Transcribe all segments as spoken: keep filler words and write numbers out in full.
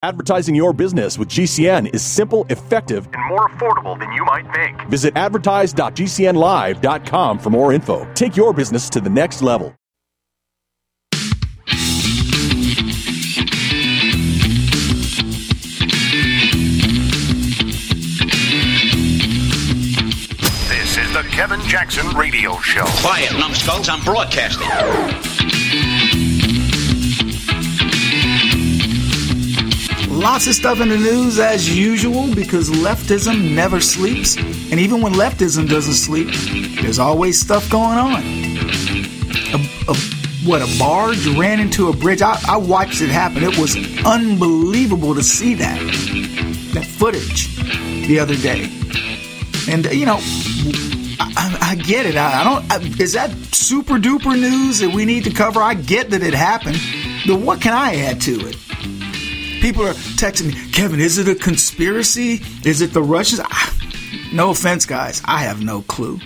Advertising your business with G C N is simple, effective, and more affordable than you might think. Visit advertise dot g c n live dot com for more info. Take your business to the next level. This is the Kevin Jackson Radio Show. Quiet, numbskulls, I'm broadcasting. Lots of stuff in the news as usual because leftism never sleeps. And even when leftism doesn't sleep, there's always stuff going on. A, a, what, a barge ran into a bridge? I, I watched it happen. It was unbelievable to see that. That footage the other day. And, you know, I, I, I get it. I, I don't. I, is that super duper news that we need to cover? I get that it happened. But what can I add to it? People are texting me, Kevin, is it a conspiracy? Is it the Russians? No offense, guys. I have no clue.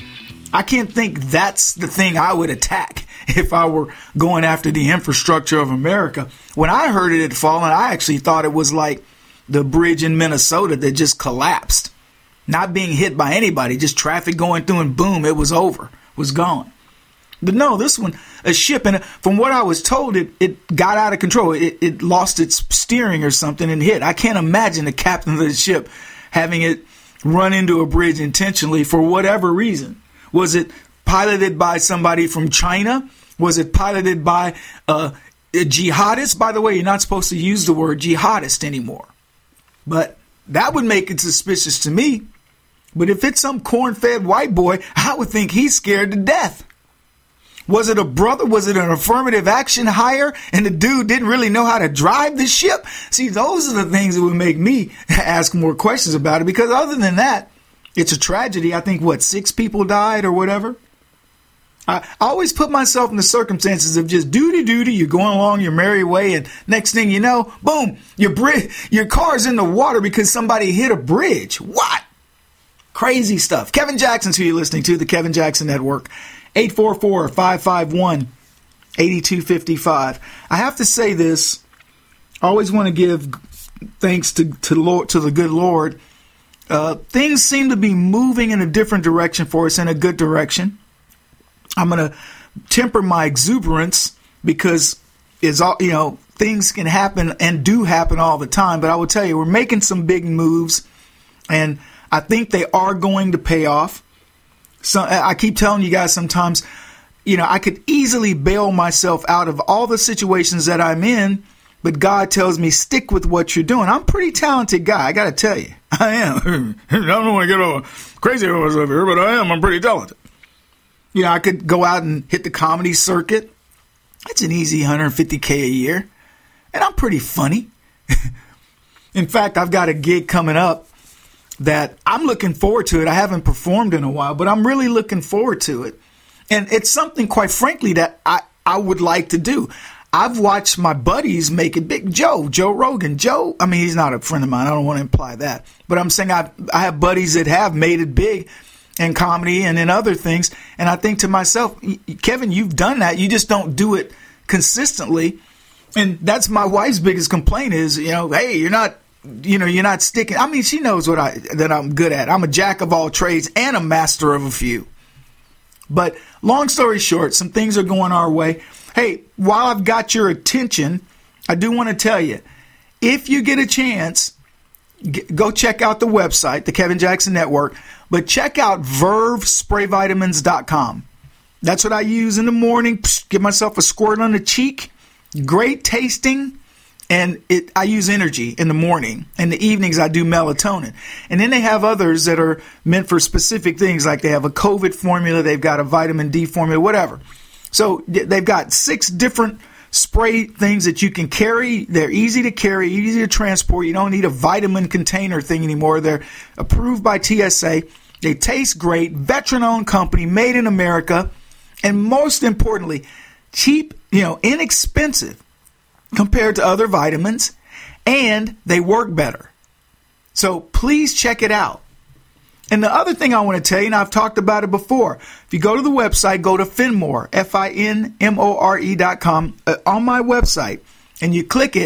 I can't think that's the thing I would attack if I were going after the infrastructure of America. When I heard it had fallen, I actually thought it was like the bridge in Minnesota that just collapsed. Not being hit by anybody, just traffic going through and boom, it was over, was gone. But no, this one, a ship, and from what I was told, it, it got out of control. It, it lost its steering or something and hit. I can't imagine the captain of the ship having it run into a bridge intentionally for whatever reason. Was it piloted by somebody from China? Was it piloted by uh, a jihadist? By the way, you're not supposed to use the word jihadist anymore. But that would make it suspicious to me. But if it's some corn-fed white boy, I would think he's scared to death. Was it a brother? Was it an affirmative action hire? And the dude didn't really know how to drive the ship? See, those are the things that would make me ask more questions about it. Because other than that, it's a tragedy. I think, what, six people died or whatever? I, I always put myself in the circumstances of just duty-duty. You're going along your merry way, and next thing you know, boom, your bridge, your car's in the water because somebody hit a bridge. What? Crazy stuff. Kevin Jackson's who you're listening to, the Kevin Jackson Network. eight four four, five five one, eight two five five. I have to say this. I always want to give thanks to, to, Lord, to the good Lord. Uh, things seem to be moving in a different direction for us, in a good direction. I'm going to temper my exuberance because it's all, you know, things can happen and do happen all the time. But I will tell you, we're making some big moves, and I think they are going to pay off. So I keep telling you guys sometimes, you know, I could easily bail myself out of all the situations that I'm in, but God tells me stick with what you're doing. I'm a pretty talented guy, I got to tell you. I am. I don't want to get all crazy over here, but I am. I'm pretty talented. You know, I could go out and hit the comedy circuit. It's an easy one hundred fifty K a year, and I'm pretty funny. In fact, I've got a gig coming up that I'm looking forward to it. I haven't performed in a while, but I'm really looking forward to it. And it's something, quite frankly, that I, I would like to do. I've watched my buddies make it big. Joe, Joe Rogan. Joe, I mean, he's not a friend of mine. I don't want to imply that. But I'm saying I, I have buddies that have made it big in comedy and in other things. And I think to myself, Kevin, you've done that. You just don't do it consistently. And that's my wife's biggest complaint is, you know, hey, you're not, you know, you're not sticking. I mean, she knows what I that I'm good at. I'm a jack of all trades and a master of a few. But long story short, some things are going our way. Hey, while I've got your attention, I do want to tell you, if you get a chance, g- go check out the website, the Kevin Jackson Network, but check out verve spray vitamins dot com. That's what I use in the morning. Psh, give myself a squirt on the cheek. Great tasting. And it, I use energy in the morning. In the evenings, I do melatonin. And then they have others that are meant for specific things, like they have a COVID formula, they've got a vitamin D formula, whatever. So they've got six different spray things that you can carry. They're easy to carry, easy to transport. You don't need a vitamin container thing anymore. They're approved by T S A. They taste great, veteran-owned company, made in America. And most importantly, cheap, you know, inexpensive compared to other vitamins, and they work better. So please check it out. And the other thing I want to tell you, and I've talked about it before, if you go to the website, go to Finmore, F I N M O R E dot com, uh, on my website, and you click it,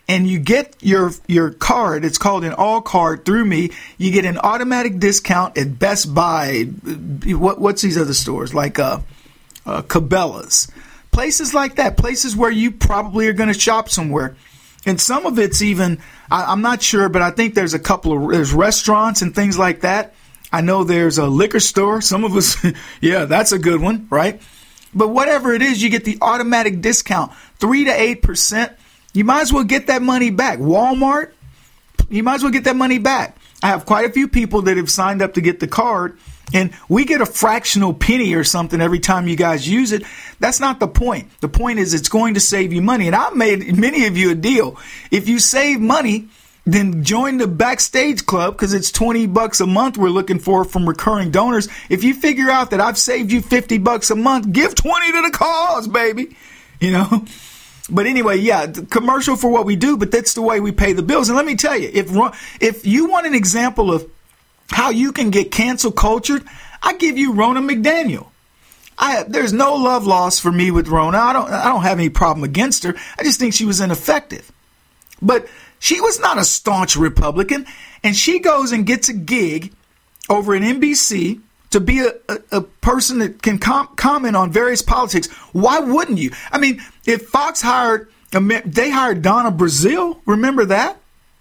and you get your your card, it's called an all card through me, you get an automatic discount at Best Buy, what what's these other stores, like uh, uh, Cabela's, places like that, places where you probably are going to shop somewhere. And some of it's even, I, I'm not sure, but I think there's a couple of, there's restaurants and things like that. I know there's a liquor store. Some of us, yeah, that's a good one, right? But whatever it is, you get the automatic discount, three to eight percent. You might as well get that money back. Walmart, you might as well get that money back. I have quite a few people that have signed up to get the card, and we get a fractional penny or something every time you guys use it. That's not the point. The point is it's going to save you money. And I've made many of you a deal. If you save money, then join the Backstage Club, because it's twenty bucks a month we're looking for from recurring donors. If you figure out that I've saved you fifty bucks a month, give twenty to the cause, baby. You know? But anyway, yeah, the commercial for what we do, but that's the way we pay the bills. And let me tell you, if if you want an example of how you can get cancel cultured, I give you Rona McDaniel. I there's no love lost for me with Rona. I don't I don't have any problem against her. I just think she was ineffective. But she was not a staunch Republican, and she goes and gets a gig over at N B C to be a, a, a person that can com- comment on various politics. Why wouldn't you? I mean, if Fox hired, they hired Donna Brazile, remember that?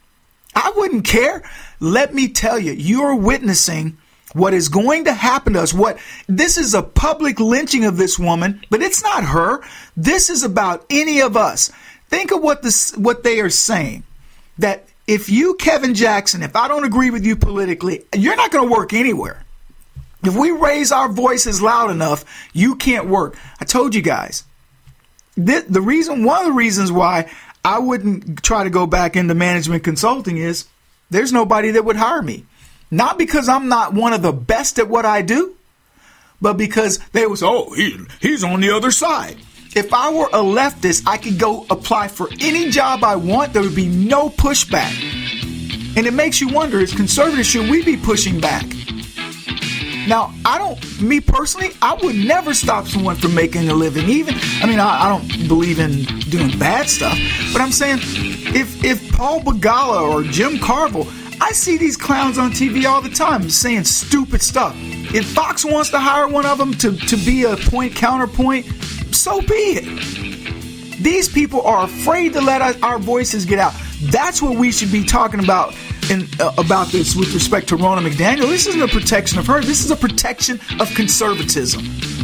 I wouldn't care. Let me tell you, you're witnessing what is going to happen to us. What this is a public lynching of this woman, but it's not her. This is about any of us. Think of what this, what they are saying. That if you, Kevin Jackson, if I don't agree with you politically, you're not going to work anywhere. If we raise our voices loud enough, you can't work. I told you guys. The, the reason, one of the reasons why I wouldn't try to go back into management consulting is there's nobody that would hire me. Not because I'm not one of the best at what I do, but because they was, oh, he, he's on the other side. If I were a leftist, I could go apply for any job I want. There would be no pushback. And it makes you wonder, as conservatives, should we be pushing back? Now, I don't, me personally, I would never stop someone from making a living. Even, I mean, I, I don't believe in doing bad stuff, but I'm saying if if Paul Begala or Jim Carville, I see these clowns on T V all the time saying stupid stuff. If Fox wants to hire one of them to, to be a point counterpoint, so be it. These people are afraid to let us, our voices get out. That's what we should be talking about in, uh, about this with respect to Rona McDaniel. This isn't a protection of her. This is a protection of conservatism.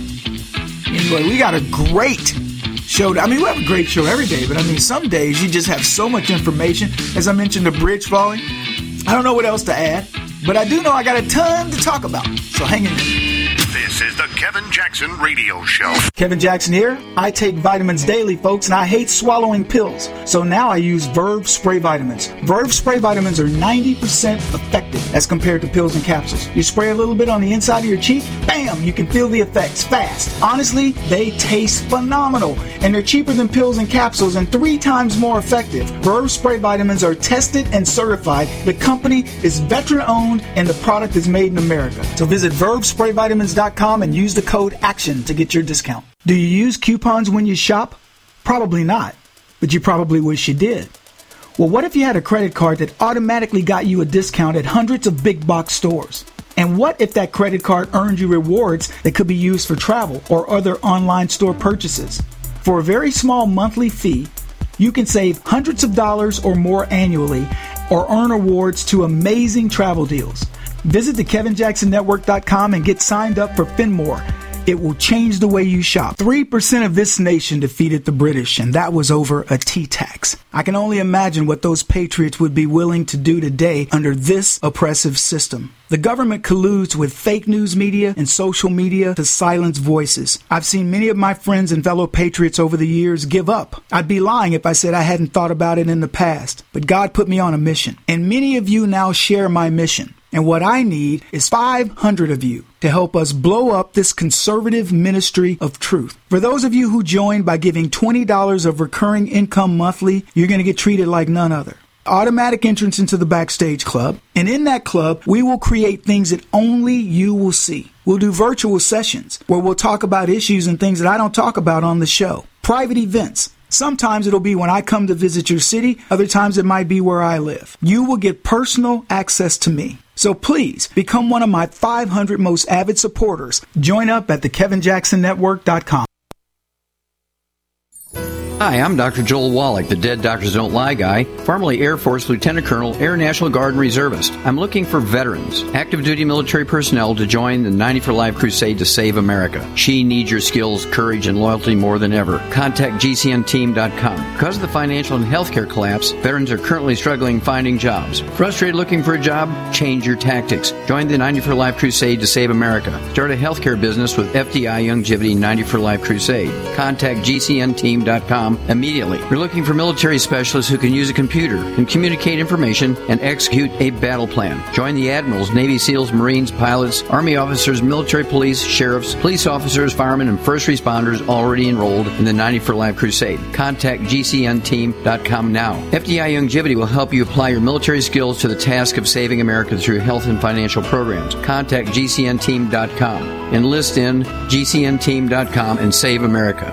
Anyway, we got a great show. I mean, we have a great show every day, but I mean, some days you just have so much information. As I mentioned, the bridge falling. I don't know what else to add, but I do know I got a ton to talk about. So hang in there. This is the Kevin Jackson Radio Show. Kevin Jackson here. I take vitamins daily, folks, and I hate swallowing pills. So now I use Verve Spray Vitamins. Verve Spray Vitamins are ninety percent effective as compared to pills and capsules. You spray a little bit on the inside of your cheek, bam, you can feel the effects fast. Honestly, they taste phenomenal, and they're cheaper than pills and capsules and three times more effective. Verve Spray Vitamins are tested and certified. The company is veteran-owned, and the product is made in America. So visit verve spray vitamins dot com and use the code ACTION to get your discount. Do you use coupons when you shop? Probably not, but you probably wish you did. Well, what if you had a credit card that automatically got you a discount at hundreds of big box stores? And what if that credit card earned you rewards that could be used for travel or other online store purchases? For a very small monthly fee, you can save hundreds of dollars or more annually or earn awards to amazing travel deals. Visit the kevin jackson network dot com and get signed up for Finmore. It will change the way you shop. three percent of this nation defeated the British, and that was over a tea tax. I can only imagine what those patriots would be willing to do today under this oppressive system. The government colludes with fake news media and social media to silence voices. I've seen many of my friends and fellow patriots over the years give up. I'd be lying if I said I hadn't thought about it in the past, but God put me on a mission, and many of you now share my mission. And what I need is five hundred of you to help us blow up this conservative ministry of truth. For those of you who join by giving twenty dollars of recurring income monthly, you're going to get treated like none other. Automatic entrance into the Backstage Club. And in that club, we will create things that only you will see. We'll do virtual sessions where we'll talk about issues and things that I don't talk about on the show. Private events. Sometimes it'll be when I come to visit your city. Other times it might be where I live. You will get personal access to me. So please become one of my five hundred most avid supporters. Join up at the kevin jackson network dot com. Hi, I'm Doctor Joel Wallach, the Dead Doctors Don't Lie guy, formerly Air Force Lieutenant Colonel, Air National Guard and Reservist. I'm looking for veterans, active duty military personnel to join the ninety for Life crusade to save America. She needs your skills, courage, and loyalty more than ever. Contact G C N team dot com. Because of the financial and healthcare collapse, veterans are currently struggling finding jobs. Frustrated looking for a job? Change your tactics. Join the ninety for Life crusade to save America. Start a healthcare business with F D I Youngevity ninety for Life crusade. Contact G C N team dot com immediately. We're looking for military specialists who can use a computer and communicate information and execute a battle plan. Join the admirals, Navy SEALs, Marines, pilots, Army officers, military police, sheriffs, police officers, firemen, and first responders already enrolled in the ninety for Life crusade. Contact G C N team dot com now. F D I Youngevity will help you apply your military skills to the task of saving America through health and financial programs. Contact G C N team dot com. Enlist in G C N team dot com and save America.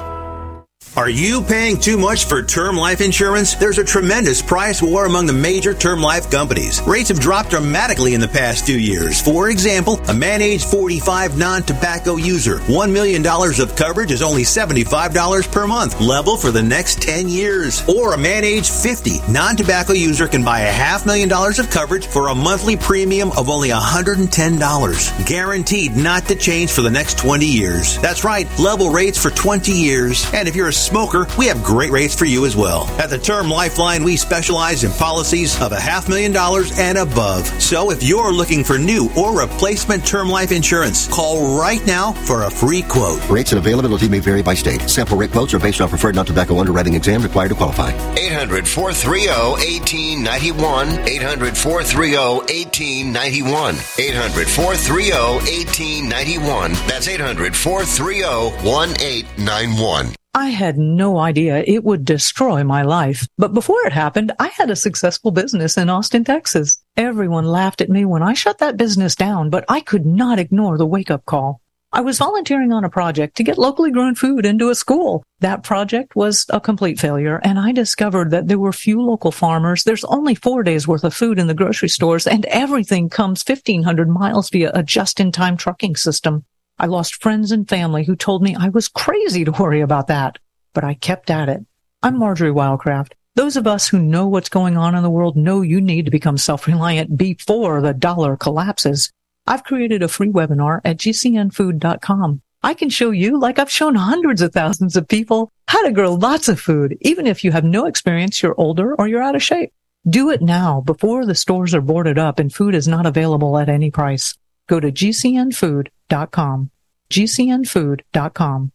Are you paying too much for term life insurance? There's a tremendous price war among the major term life companies. Rates have dropped dramatically in the past few years. For example, a man age forty-five non-tobacco user, one million dollars of coverage is only seventy-five dollars per month, level for the next ten years. Or a man age fifty non-tobacco user can buy a half million dollars of coverage for a monthly premium of only one hundred ten dollars. Guaranteed not to change for the next twenty years. That's right, level rates for twenty years. And if you're a smoker, we have great rates for you as well. At the Term Lifeline, we specialize in policies of a half million dollars and above. So if you're looking for new or replacement term life insurance, call right now for a free quote. Rates and availability may vary by state. Sample rate quotes are based on preferred non-tobacco underwriting exam required to qualify. eight hundred, four three zero, one eight nine one. eight hundred, four three zero, one eight nine one. eight hundred, four three zero, one eight nine one. That's eight hundred, four three zero, one eight nine one. I had no idea it would destroy my life. But before it happened, I had a successful business in Austin, Texas. Everyone laughed at me when I shut that business down, but I could not ignore the wake-up call. I was volunteering on a project to get locally grown food into a school. That project was a complete failure, and I discovered that there were few local farmers. There's only four days worth of food in the grocery stores, and everything comes fifteen hundred miles via a just-in-time trucking system. I lost friends and family who told me I was crazy to worry about that, but I kept at it. I'm Marjorie Wildcraft. Those of us who know what's going on in the world know you need to become self-reliant before the dollar collapses. I've created a free webinar at G C N food dot com. I can show you, like I've shown hundreds of thousands of people, how to grow lots of food, even if you have no experience, you're older, or you're out of shape. Do it now before the stores are boarded up and food is not available at any price. Go to G C N food dot com. G C N food dot com.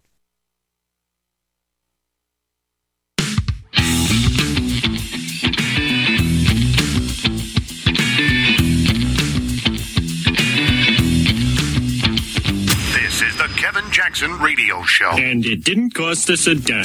This is the Kevin Jackson Radio Show. And it didn't cost us a dime.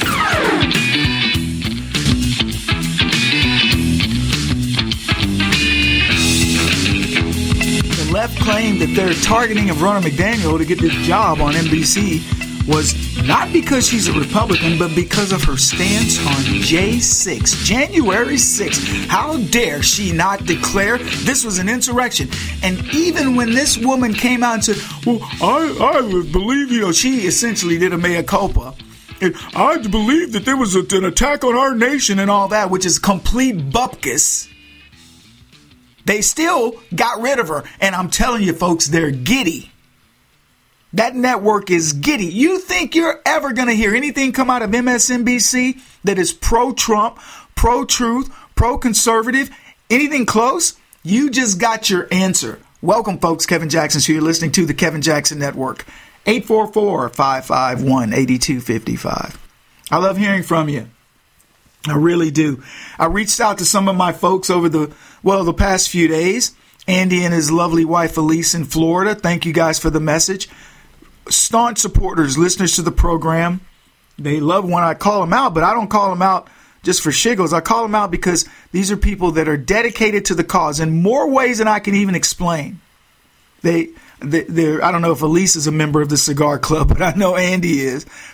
Left claimed that their targeting of Ronna McDaniel to get this job on N B C was not because she's a Republican, but because of her stance on J six, January sixth. How dare she not declare this was an insurrection? And even when this woman came out and said, well, I, I believe, you know, she essentially did a mea culpa. And I believe that there was a, an attack on our nation and all that, which is complete bupkis. They still got rid of her. And I'm telling you, folks, they're giddy. That network is giddy. You think you're ever going to hear anything come out of M S N B C that is pro-Trump, pro-truth, pro-conservative, anything close? You just got your answer. Welcome, folks. Kevin Jackson. So you're listening to the Kevin Jackson Network. eight four four, five five one, eight two five five. I love hearing from you. I really do. I reached out to some of my folks over the, well, the past few days. Andy and his lovely wife, Elise, in Florida. Thank you guys for the message. Staunch supporters, listeners to the program. They love when I call them out, but I don't call them out just for shiggles. I call them out because these are people that are dedicated to the cause in more ways than I can even explain. They, they they're, I don't know if Elise is a member of the Cigar Club, but I know Andy is.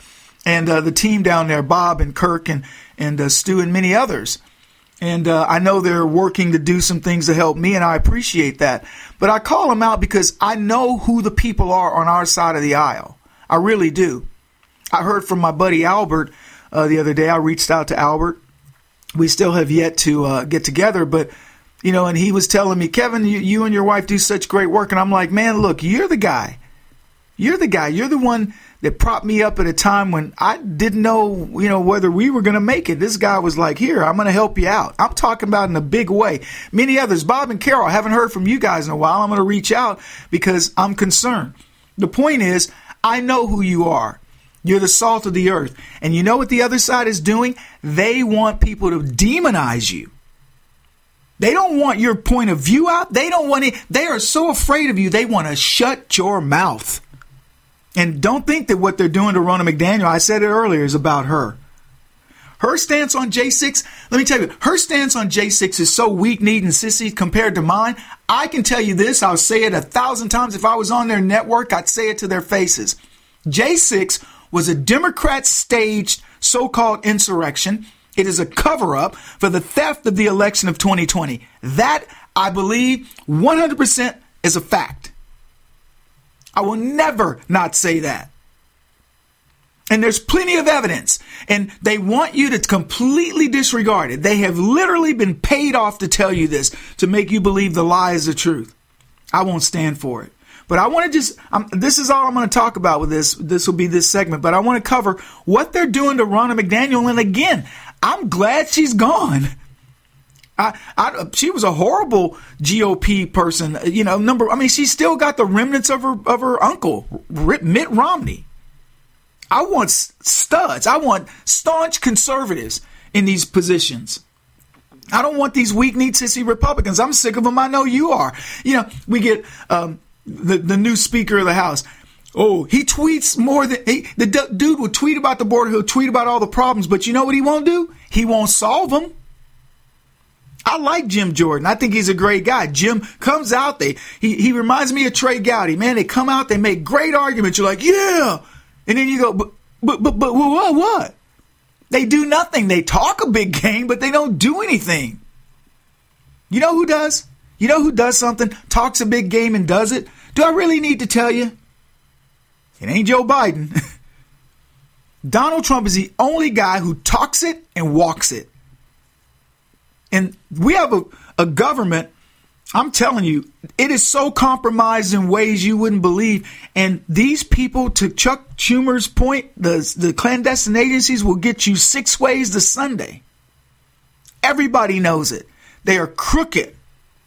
and uh, the team down there, Bob and Kirk and, and uh, Stu and many others. And uh, I know they're working to do some things to help me, and I appreciate that. But I call them out because I know who the people are on our side of the aisle. I really do. I heard from my buddy Albert uh, the other day. I reached out to Albert. We still have yet to uh, get together, but, you know, and he was telling me, Kevin, you, you and your wife do such great work. And I'm like, man, look, you're the guy. You're the guy. You're the one that propped me up at a time when I didn't know, you know, whether we were going to make it. This guy was like, here, I'm going to help you out. I'm talking about in a big way. Many others, Bob and Carol, I haven't heard from you guys in a while. I'm going to reach out because I'm concerned. The point is, I know who you are. You're the salt of the earth. And you know what the other side is doing? They want people to demonize you. They don't want your point of view out. They don't want it. They are so afraid of you. They want to shut your mouth. And don't think that what they're doing to Ronna McDaniel, I said it earlier, is about her. Her stance on J six, let me tell you, her stance on J six is so weak-kneed and sissy compared to mine. I can tell you this, I'll say it a thousand times. If I was on their network, I'd say it to their faces. J six was a Democrat-staged so-called insurrection. It is a cover-up for the theft of the election of twenty twenty. That, I believe, one hundred percent is a fact. I will never not say that. And there's plenty of evidence. And they want you to completely disregard it. They have literally been paid off to tell you this, to make you believe the lie is the truth. I won't stand for it. But I want to just, um, this is all I'm going to talk about with this. This will be this segment. But I want to cover what they're doing to Ronna McDaniel. And again, I'm glad she's gone. I, I, she was a horrible G O P person, you know, number, I mean, she's still got the remnants of her, of her uncle, Mitt Romney. I want studs. I want staunch conservatives in these positions. I don't want these weak-kneed sissy Republicans. I'm sick of them. I know you are. You know, we get, um, the, the new Speaker of the House. Oh, he tweets more than, he, the d- dude will tweet about the border. He'll tweet about all the problems, but you know what he won't do? He won't solve them. I like Jim Jordan. I think he's a great guy. Jim comes out, they he, he reminds me of Trey Gowdy. Man, they come out, they make great arguments. You're like, yeah. And then you go, but, but, but, but what, what? They do nothing. They talk a big game, but they don't do anything. You know who does? You know who does something, talks a big game and does it? Do I really need to tell you? It ain't Joe Biden. Donald Trump is the only guy who talks it and walks it. And we have a, a government, I'm telling you, it is so compromised in ways you wouldn't believe. And these people, to Chuck Schumer's point, the, the clandestine agencies will get you six ways to Sunday. Everybody knows it. They are crooked.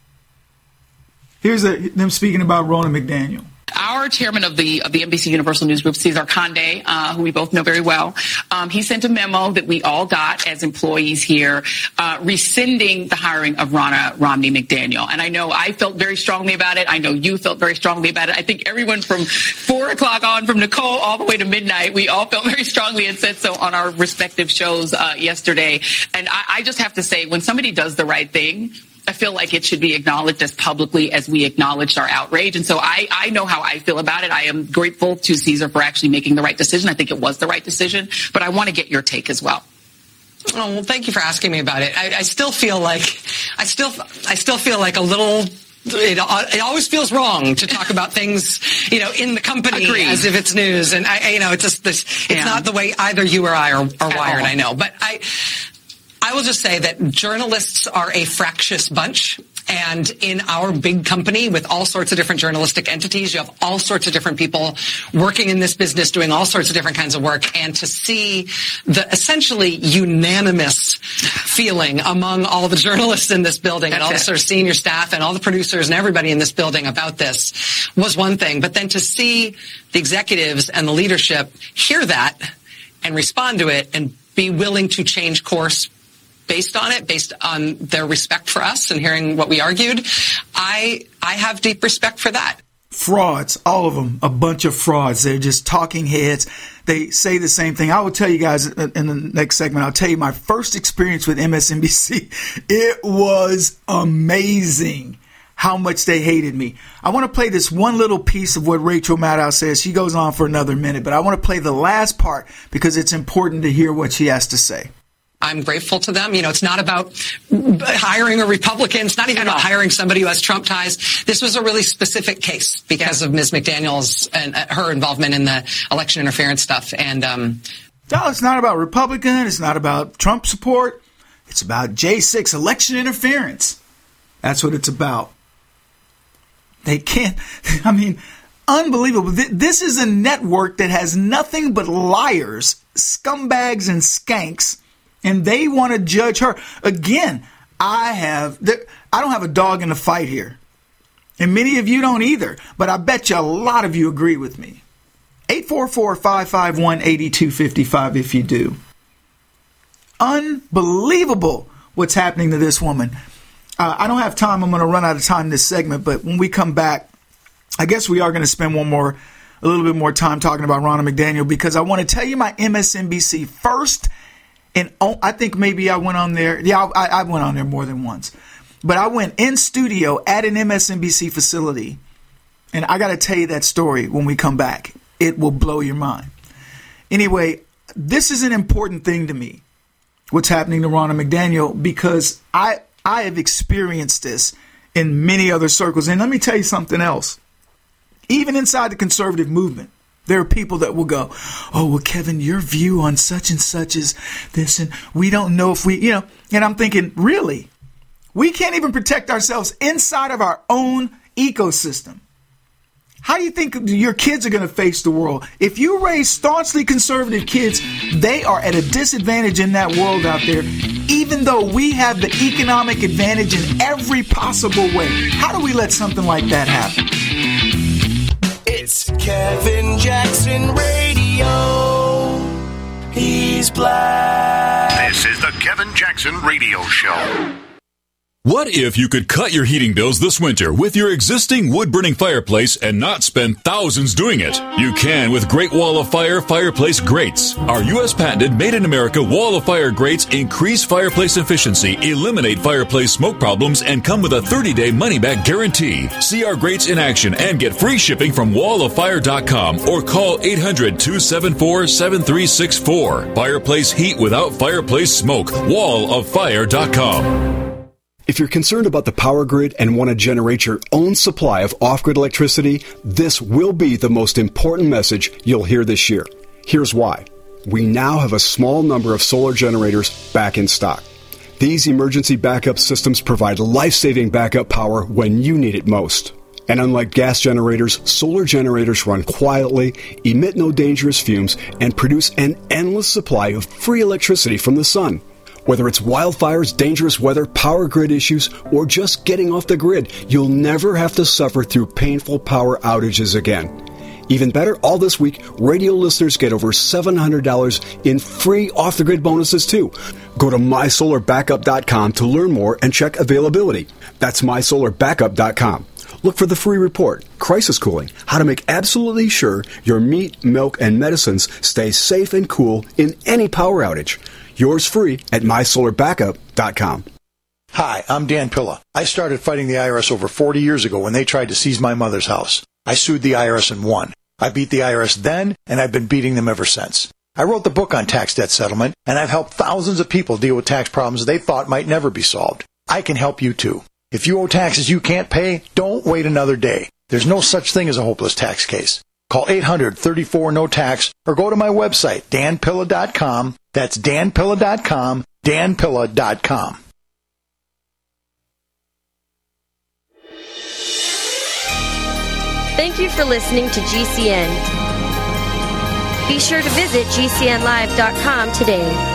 Here's a, them speaking about Ronna McDaniel. Our chairman of the of the N B C Universal News Group, Cesar Conde, uh, who we both know very well, um, he sent a memo that we all got as employees here, uh, rescinding the hiring of Ronna Romney McDaniel. And I know I felt very strongly about it. I know you felt very strongly about it. I think everyone from four o'clock on, from Nicole all the way to midnight, we all felt very strongly and said so on our respective shows uh, yesterday. And I, I just have to say, when somebody does the right thing, I feel like it should be acknowledged as publicly as we acknowledged our outrage. And so I, I know how I feel about it. I am grateful to Cesar for actually making the right decision. I think it was the right decision, but I want to get your take as well. Oh, well, thank you for asking me about it. I, I still feel like, I still, I still feel like a little, It, it always feels wrong to talk about things, you know, in the company Agreed. As if it's news. And I, you know, it's just this, it's yeah. not the way either you or I are, are wired, I know. But I, I will just say that journalists are a fractious bunch. And in our big company with all sorts of different journalistic entities, you have all sorts of different people working in this business, doing all sorts of different kinds of work. And to see the essentially unanimous feeling among all the journalists in this building That's and all it. the sort of senior staff and all the producers and everybody in this building about this was one thing. But then to see the executives and the leadership hear that and respond to it and be willing to change course based on it, based on their respect for us and hearing what we argued, I I have deep respect for that. Frauds, all of them, a bunch of frauds. They're just talking heads. They say the same thing. I will tell you guys in the next segment, I'll tell you my first experience with M S N B C. It was amazing how much they hated me. I want to play this one little piece of what Rachel Maddow says. She goes on for another minute, but I want to play the last part because it's important to hear what she has to say. I'm grateful to them. You know, it's not about hiring a Republican. It's not even about hiring somebody who has Trump ties. This was a really specific case because of Miz McDaniel's and her involvement in the election interference stuff. And um, no, it's not about Republican. It's not about Trump support. It's about J six election interference. That's what it's about. They can't, I mean, unbelievable. This is a network that has nothing but liars, scumbags, and skanks. And they want to judge her. Again, I have, I don't have a dog in the fight here. And many of you don't either. But I bet you a lot of you agree with me. eight four four, five five one, eight two five five if you do. Unbelievable what's happening to this woman. Uh, I don't have time. I'm going to run out of time this segment. But when we come back, I guess we are going to spend one more, a little bit more time talking about Ronna McDaniel because I want to tell you my M S N B C first. And I think maybe I went on there. Yeah, I, I went on there more than once. But I went in studio at an M S N B C facility. And I got to tell you that story when we come back. It will blow your mind. Anyway, this is an important thing to me, what's happening to Ronna McDaniel, because I, I have experienced this in many other circles. And let me tell you something else. Even inside the conservative movement, there are people that will go, oh, well, Kevin, your view on such and such is this, and we don't know if we, you know, and I'm thinking, really? We can't even protect ourselves inside of our own ecosystem. How do you think your kids are going to face the world? If you raise staunchly conservative kids, they are at a disadvantage in that world out there, even though we have the economic advantage in every possible way. How do we let something like that happen? It's Kevin Jackson Radio. He's black. This is the Kevin Jackson Radio Show. What if you could cut your heating bills this winter with your existing wood-burning fireplace and not spend thousands doing it? You can with Great Wall of Fire fireplace grates. Our U S patented made-in-America Wall of Fire grates increase fireplace efficiency, eliminate fireplace smoke problems, and come with a thirty-day money-back guarantee. See our grates in action and get free shipping from wall of fire dot com or call eight hundred, two seven four, seven three six four. Fireplace heat without fireplace smoke. wall of fire dot com. If you're concerned about the power grid and want to generate your own supply of off-grid electricity, this will be the most important message you'll hear this year. Here's why. We now have a small number of solar generators back in stock. These emergency backup systems provide life-saving backup power when you need it most. And unlike gas generators, solar generators run quietly, emit no dangerous fumes, and produce an endless supply of free electricity from the sun. Whether it's wildfires, dangerous weather, power grid issues, or just getting off the grid, you'll never have to suffer through painful power outages again. Even better, all this week, radio listeners get over seven hundred dollars in free off-the-grid bonuses, too. Go to my solar backup dot com to learn more and check availability. That's my solar backup dot com. Look for the free report, Crisis Cooling, how to make absolutely sure your meat, milk, and medicines stay safe and cool in any power outage. Yours free at my solar backup dot com. Hi, I'm Dan Pilla. I started fighting the I R S over forty years ago when they tried to seize my mother's house. I sued the I R S and won. I beat the I R S then, and I've been beating them ever since. I wrote the book on tax debt settlement, and I've helped thousands of people deal with tax problems they thought might never be solved. I can help you too. If you owe taxes you can't pay, don't wait another day. There's no such thing as a hopeless tax case. Call eight hundred, thirty-four, no tax or go to my website, dan pilla dot com. That's dan pilla dot com, dan pilla dot com. Thank you for listening to G C N. Be sure to visit G C N live dot com today.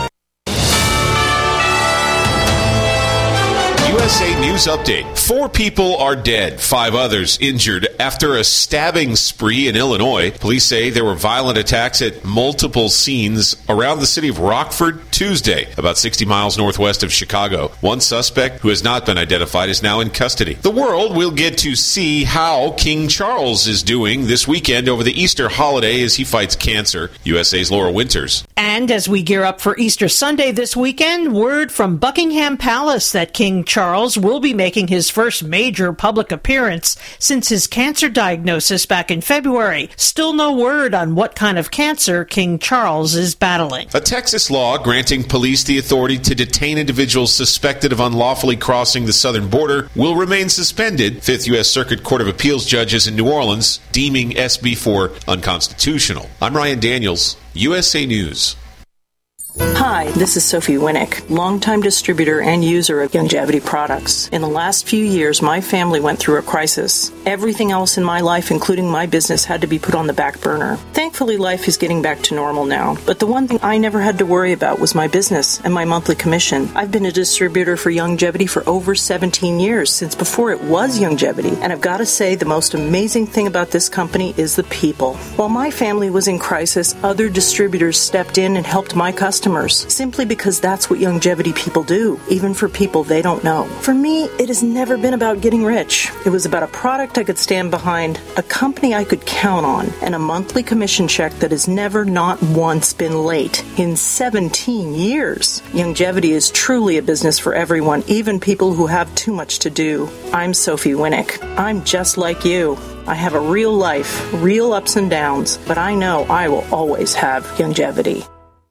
U S A News Update. Four people are dead, five others injured after a stabbing spree in Illinois. Police say there were violent attacks at multiple scenes around the city of Rockford Tuesday, about sixty miles northwest of Chicago. One suspect, who has not been identified, is now in custody. The world will get to see how King Charles is doing this weekend over the Easter holiday as he fights cancer. U S A's Laura Winters. And as we gear up for Easter Sunday this weekend, word from Buckingham Palace that King Charles Charles will be making his first major public appearance since his cancer diagnosis back in February. Still no word on what kind of cancer King Charles is battling. A Texas law granting police the authority to detain individuals suspected of unlawfully crossing the southern border will remain suspended, Fifth U S Circuit Court of Appeals judges in New Orleans deeming S B four unconstitutional. I'm Ryan Daniels, U S A News. Hi, this is Sophie Winnick, longtime distributor and user of Youngevity products. In the last few years, my family went through a crisis. Everything else in my life, including my business, had to be put on the back burner. Thankfully, life is getting back to normal now. But the one thing I never had to worry about was my business and my monthly commission. I've been a distributor for Youngevity for over seventeen years, since before it was Youngevity. And I've got to say, the most amazing thing about this company is the people. While my family was in crisis, other distributors stepped in and helped my customers. Simply because that's what Youngevity people do, even for people they don't know. For me, it has never been about getting rich. It was about a product I could stand behind, a company I could count on, and a monthly commission check that has never, not once, been late in seventeen years. Youngevity is truly a business for everyone, even people who have too much to do. I'm Sophie Winnick. I'm just like you. I have a real life, real ups and downs, but I know I will always have Youngevity.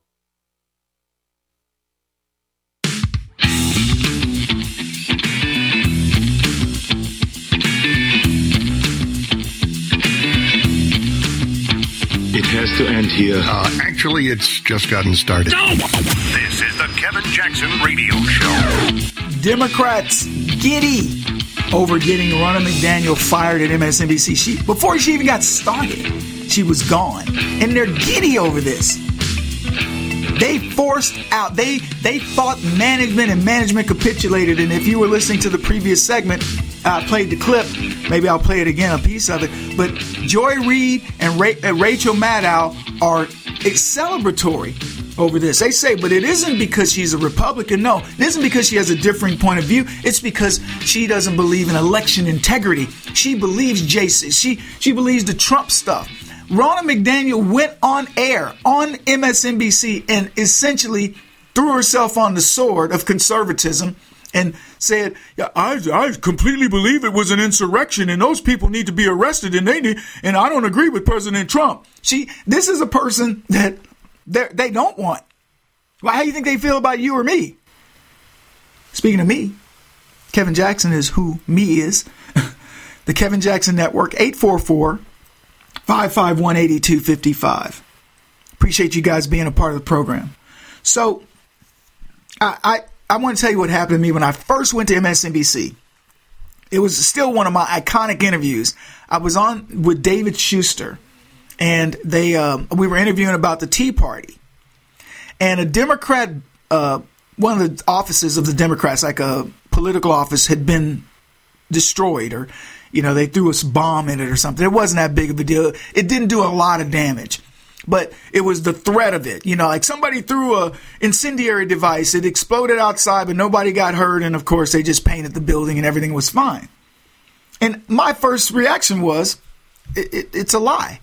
It has to end here. Uh, actually, it's just gotten started. No! This is the Kevin Jackson Radio Show. Democrats giddy over getting Ronna McDaniel fired at M S N B C. She, before she even got started, she was gone. And they're giddy over this. They forced out, they, they thought management and management capitulated. And if you were listening to the previous segment, I played the clip. Maybe I'll play it again, a piece of it. But Joy Reid and Ra- uh, Rachel Maddow are celebratory over this. They say, but it isn't because she's a Republican. No, it isn't because she has a differing point of view. It's because she doesn't believe in election integrity. She believes Jason. She she believes the Trump stuff. Ronna McDaniel went on air on M S N B C and essentially threw herself on the sword of conservatism and said, yeah, I, I completely believe it was an insurrection and those people need to be arrested and they need, and I don't agree with President Trump. She, this is a person that they don't want. Well, how do you think they feel about you or me? Speaking of me, Kevin Jackson is who me is. The Kevin Jackson Network, eight four four, five five one, eight two five five. Appreciate you guys being a part of the program. So, I, I I want to tell you what happened to me when I first went to M S N B C. It was still one of my iconic interviews. I was on with David Schuster, and they um, we were interviewing about the Tea Party. And a Democrat, uh, one of the offices of the Democrats, like a political office, had been destroyed, or, you know, they threw a bomb in it or something. It wasn't that big of a deal. It didn't do a lot of damage. But it was the threat of it. You know, like somebody threw a incendiary device. It exploded outside, but nobody got hurt. And, of course, they just painted the building and everything was fine. And my first reaction was, it, it, it's a lie.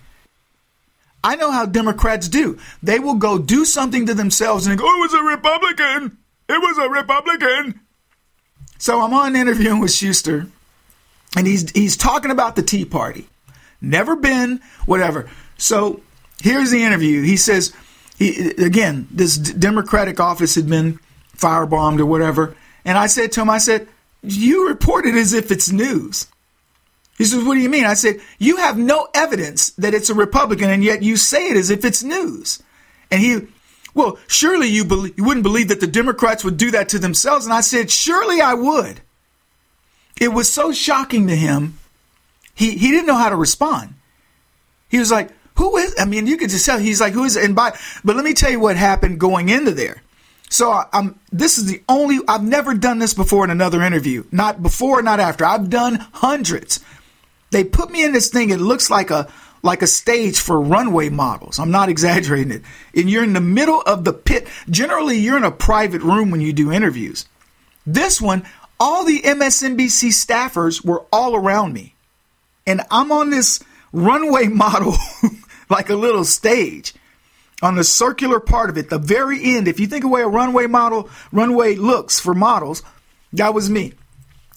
I know how Democrats do. They will go do something to themselves and go, oh, it was a Republican. It was a Republican. So I'm on interviewing with Schuster, and he's he's talking about the Tea Party. Never been, whatever. So here's the interview. He says, he, again, this Democratic office had been firebombed or whatever. And I said to him, I said, you report it as if it's news. He says, what do you mean? I said, you have no evidence that it's a Republican, and yet you say it as if it's news. And he, well, surely you, be- you wouldn't believe that the Democrats would do that to themselves. And I said, surely I would. It was so shocking to him. He, he didn't know how to respond. He was like, who is, I mean, you could just tell, he's like, who is it? And by, but let me tell you what happened going into there. So I, I'm, this is the only, I've never done this before in another interview. Not before, not after. I've done hundreds. They put me in this thing. It looks like a, like a stage for runway models. I'm not exaggerating it. And you're in the middle of the pit. Generally, you're in a private room when you do interviews. This one, all the M S N B C staffers were all around me. And I'm on this runway model, like a little stage on the circular part of it. The very end, if you think of the way a runway model, runway looks for models, that was me.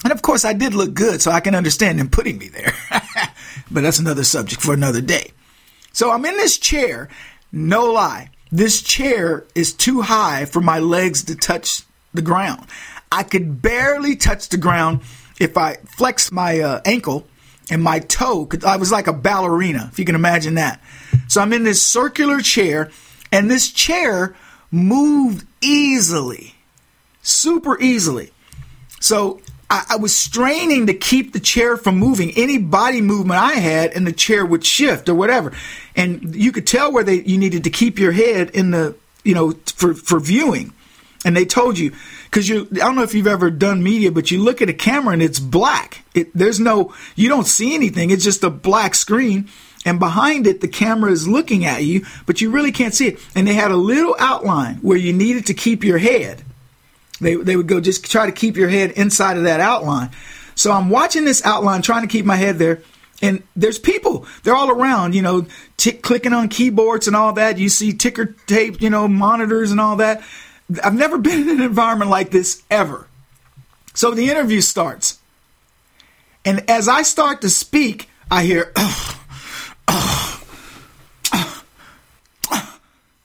And of course, I did look good, so I can understand them putting me there. But that's another subject for another day. So I'm in this chair. No lie. This chair is too high for my legs to touch the ground. I could barely touch the ground if I flexed my uh, ankle and my toe. Could, I was like a ballerina, if you can imagine that. So I'm in this circular chair, and this chair moved easily, super easily. So I, I was straining to keep the chair from moving. Any body movement I had, and the chair would shift or whatever. And you could tell where they you needed to keep your head in the, you know, for, for viewing. And they told you, because you, I don't know if you've ever done media, but you look at a camera and it's black. It, there's no, you don't see anything. It's just a black screen. And behind it, the camera is looking at you, but you really can't see it. And they had a little outline where you needed to keep your head. They they would go, just try to keep your head inside of that outline. So I'm watching this outline, trying to keep my head there. And there's people, they're all around, you know, tick, clicking on keyboards and all that. You see ticker tape, you know, monitors and all that. I've never been in an environment like this ever. So the interview starts. And as I start to speak, I hear, oh, oh, oh, oh.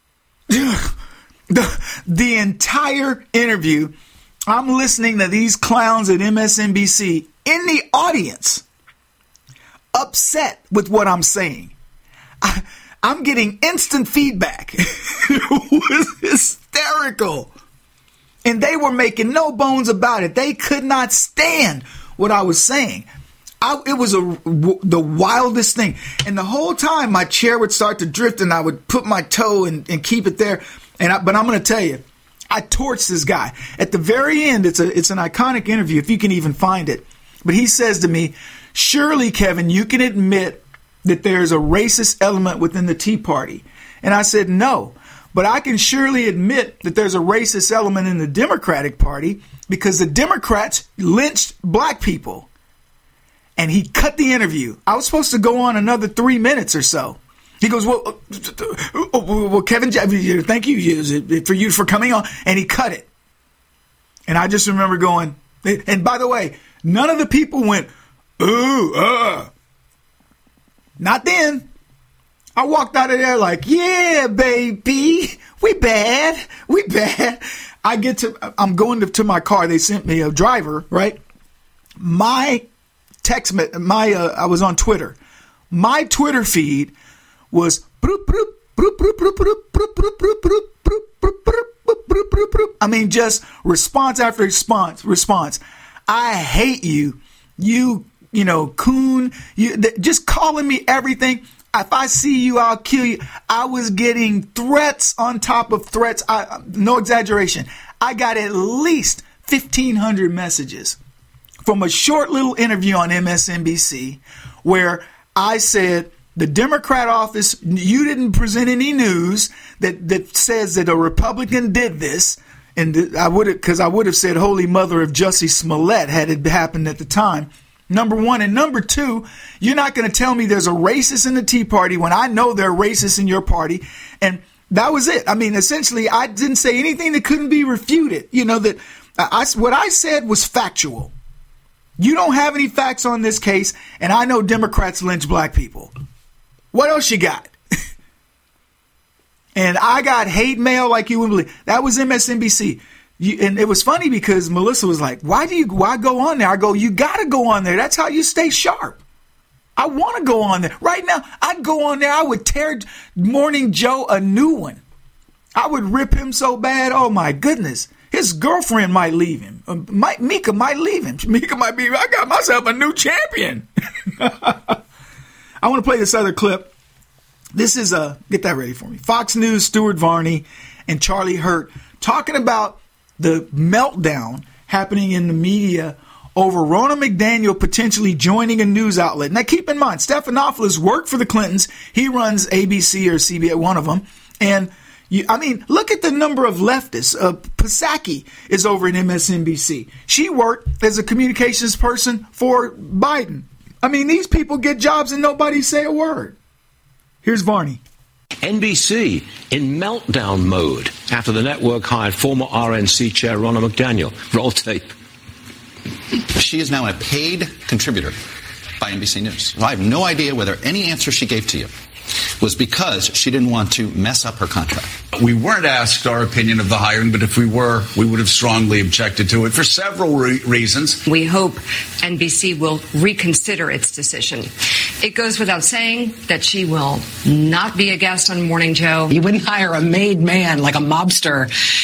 The, the entire interview, I'm listening to these clowns at M S N B C in the audience, upset with what I'm saying. I, I'm getting instant feedback. It was hysterical. And they were making no bones about it. They could not stand what I was saying. I, it was a, w- the wildest thing. And the whole time my chair would start to drift and I would put my toe and, and keep it there. And I, but I'm going to tell you, I torched this guy. At the very end, it's a it's an iconic interview, if you can even find it. But he says to me, surely, Kevin, you can admit that there's a racist element within the Tea Party. And I said, no, but I can surely admit that there's a racist element in the Democratic Party because the Democrats lynched black people. And he cut the interview. I was supposed to go on another three minutes or so. He goes, well, uh, well, Kevin, thank you for you for coming on. And he cut it. And I just remember going, and by the way, none of the people went, ooh, uh. Not then. I walked out of there like, yeah, baby, we bad, we bad. I get to, I'm going to, to my car. They sent me a driver, right? My text, my, uh, I was on Twitter. My Twitter feed was, I mean, just response after response, response. I hate you, you, you know, coon, you, just calling me everything. If I see you, I'll kill you. I was getting threats on top of threats. I, no exaggeration. I got at least fifteen hundred messages from a short little interview on M S N B C where I said, the Democrat office, you didn't present any news that, that says that a Republican did this. And I would have, because I would have said, Holy Mother of Jussie Smollett had it happened at the time. Number one. And number two, you're not going to tell me there's a racist in the Tea Party when I know there are racists in your party. And that was it. I mean, essentially, I didn't say anything that couldn't be refuted. You know, that I, what I said was factual. You don't have any facts on this case, and I know Democrats lynch black people. What else you got? And I got hate mail like you wouldn't believe. That was M S N B C. You, and it was funny because Melissa was like, why do you, why go on there? I go, you got to go on there. That's how you stay sharp. I want to go on there. Right now, I'd go on there. I would tear Morning Joe a new one. I would rip him so bad. Oh, my goodness. His girlfriend might leave him. Uh, might, Mika might leave him. Mika might be, I got myself a new champion. I want to play this other clip. This is, a get that ready for me. Fox News, Stuart Varney and Charlie Hurt talking about the meltdown happening in the media over Ronna McDaniel potentially joining a news outlet. Now, keep in mind, Stephanopoulos worked for the Clintons. He runs A B C or C B S, one of them. And, you, I mean, look at the number of leftists. Uh, Psaki is over at M S N B C. She worked as a communications person for Biden. I mean, these people get jobs and nobody say a word. Here's Varney. N B C in meltdown mode after the network hired former R N C chair Ronna McDaniel. Roll tape. She is now a paid contributor by N B C News. I have no idea whether any answer she gave to you was because she didn't want to mess up her contract. We weren't asked our opinion of the hiring, but if we were, we would have strongly objected to it for several re- reasons. We hope N B C will reconsider its decision. It goes without saying that she will not be a guest on Morning Joe. You wouldn't hire a made man like a mobster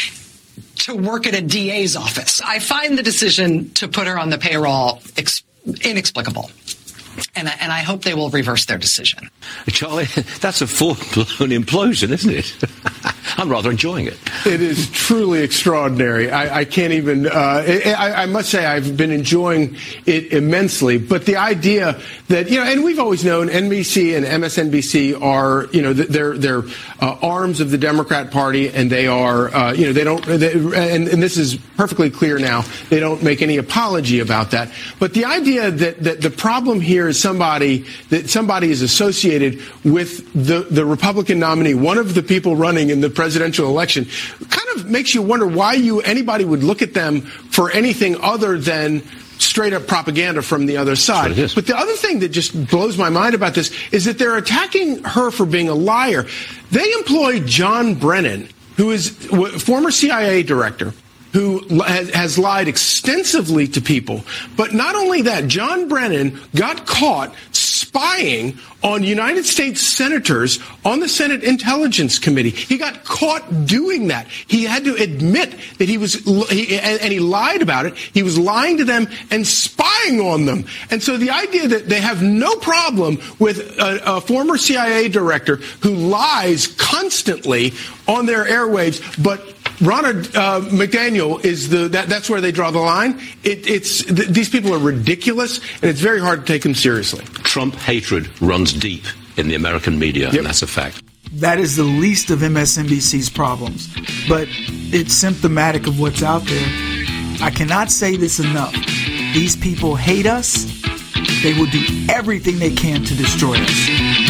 to work at a D A's office. I find the decision to put her on the payroll ex- inexplicable. And I, and I hope they will reverse their decision. Charlie, that's a full-blown implosion, isn't it? I'm rather enjoying it. It is truly extraordinary. I, I can't even, uh, I, I must say I've been enjoying it immensely. But the idea that, you know, and we've always known N B C and M S N B C are, you know, they're, they're uh, arms of the Democrat Party, and they are, uh, you know, they don't, they, and, and this is perfectly clear now, they don't make any apology about that. But the idea that, that the problem here is somebody, that somebody is associated with the, the Republican nominee, one of the people running in the presidential election, kind of makes you wonder why you anybody would look at them for anything other than straight up propaganda from the other side. But the other thing that just blows my mind about this is that they're attacking her for being a liar. They employed John Brennan, who is former C I A director, who has lied extensively to people. But not only that, John Brennan got caught spying on United States senators on the Senate Intelligence Committee. He got caught doing that. He had to admit that he was, he, and he lied about it. He was lying to them and spying on them. And so the idea that they have no problem with a, a former C I A director who lies constantly on their airwaves, but Ronna uh, McDaniel is the that, that's where they draw the line. It, it's th- these people are ridiculous, and it's very hard to take them seriously. Trump hatred runs deep in the American media, yep. And that's a fact. That is the least of M S N B C's problems, but it's symptomatic of what's out there. I cannot say this enough. These people hate us. They will do everything they can to destroy us.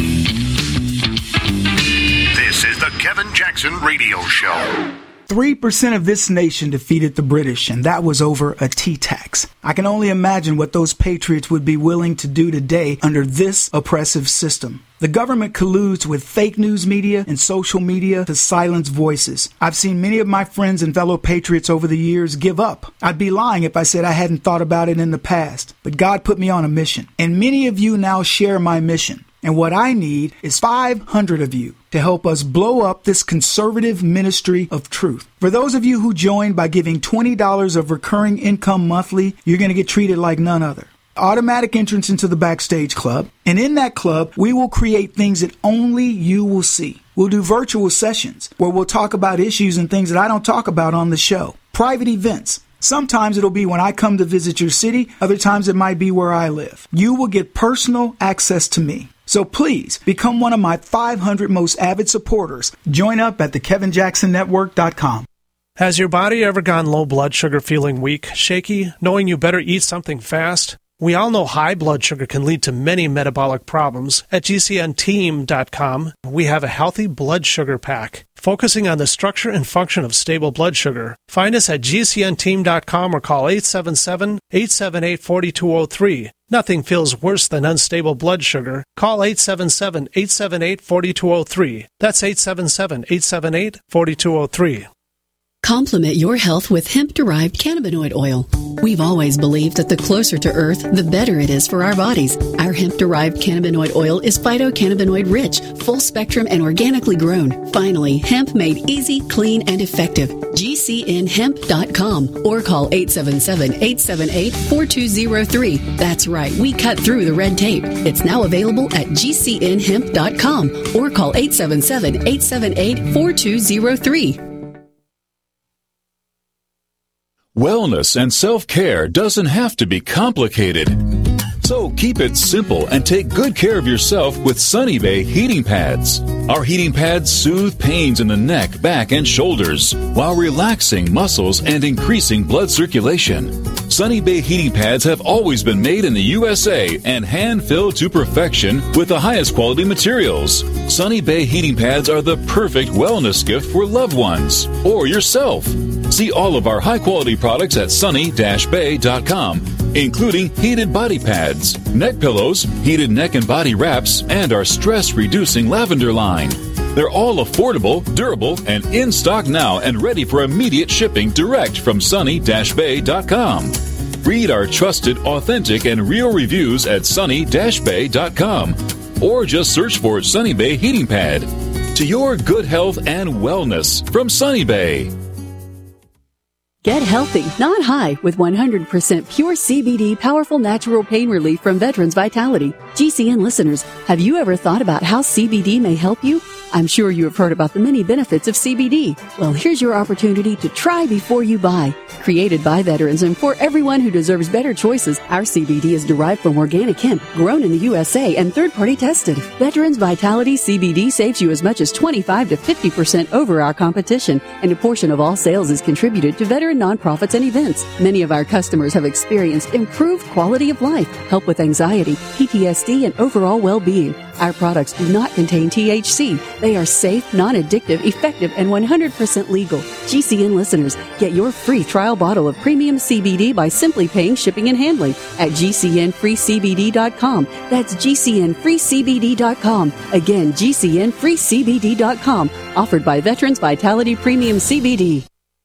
This is the Kevin Jackson Radio Show. Three percent of this nation defeated the British, and that was over a tea tax. I can only imagine what those patriots would be willing to do today under this oppressive system. The government colludes with fake news media and social media to silence voices. I've seen many of my friends and fellow patriots over the years give up. I'd be lying if I said I hadn't thought about it in the past, but God put me on a mission, and many of you now share my mission. And what I need is five hundred of you to help us blow up this conservative ministry of truth. For those of you who join by giving twenty dollars of recurring income monthly, you're going to get treated like none other. Automatic entrance into the Backstage Club. And in that club, we will create things that only you will see. We'll do virtual sessions where we'll talk about issues and things that I don't talk about on the show. Private events. Sometimes it'll be when I come to visit your city. Other times it might be where I live. You will get personal access to me. So please become one of my five hundred most avid supporters. Join up at the kevin jackson network dot com. Has your body ever gone low blood sugar, feeling weak, shaky, knowing you better eat something fast? We all know high blood sugar can lead to many metabolic problems. At G C N team dot com, we have a healthy blood sugar pack, focusing on the structure and function of stable blood sugar. Find us at G C N team dot com or call eight seven seven, eight seven eight, four two zero three. Nothing feels worse than unstable blood sugar. Call eight seven seven, eight seven eight, four two zero three. That's eight seven seven, eight seven eight, four two zero three. Complement your health with hemp-derived cannabinoid oil. We've always believed that the closer to Earth, the better it is for our bodies. Our hemp-derived cannabinoid oil is phytocannabinoid-rich, full-spectrum, and organically grown. Finally, hemp made easy, clean, and effective. G C N hemp dot com or call eight seven seven, eight seven eight, four two zero three. That's right, we cut through the red tape. It's now available at G C N hemp dot com or call eight seven seven, eight seven eight, four two zero three. Wellness and self-care doesn't have to be complicated. So keep it simple and take good care of yourself with Sunny Bay heating pads. Our heating pads soothe pains in the neck, back, and shoulders while relaxing muscles and increasing blood circulation. Sunny Bay heating pads have always been made in the U S A and hand-filled to perfection with the highest quality materials. Sunny Bay heating pads are the perfect wellness gift for loved ones or yourself. See all of our high-quality products at sunny dash bay dot com including heated body pads, neck pillows, heated neck and body wraps, and our stress-reducing lavender line. They're all affordable, durable, and in stock now and ready for immediate shipping direct from sunny dash bay dot com. Read our trusted, authentic, and real reviews at sunny dash bay dot com or just search for Sunny Bay Heating Pad. To your good health and wellness from Sunny Bay. Get healthy, not high, with one hundred percent pure C B D powerful natural pain relief from Veterans Vitality. G C N listeners, have you ever thought about how C B D may help you? I'm sure you have heard about the many benefits of C B D. Well, here's your opportunity to try before you buy. Created by veterans and for everyone who deserves better choices, our C B D is derived from organic hemp, grown in the U S A and third-party tested. Veterans Vitality C B D saves you as much as twenty-five to fifty percent over our competition, and a portion of all sales is contributed to veteran nonprofits and events. Many of our customers have experienced improved quality of life, help with anxiety, P T S D, and overall well-being. Our products do not contain T H C. They are safe, non-addictive, effective, and one hundred percent legal. G C N listeners, get your free trial bottle of premium C B D by simply paying shipping and handling at G C N free C B D dot com. That's G C N free C B D dot com. Again, G C N free C B D dot com. Offered by Veterans Vitality Premium C B D.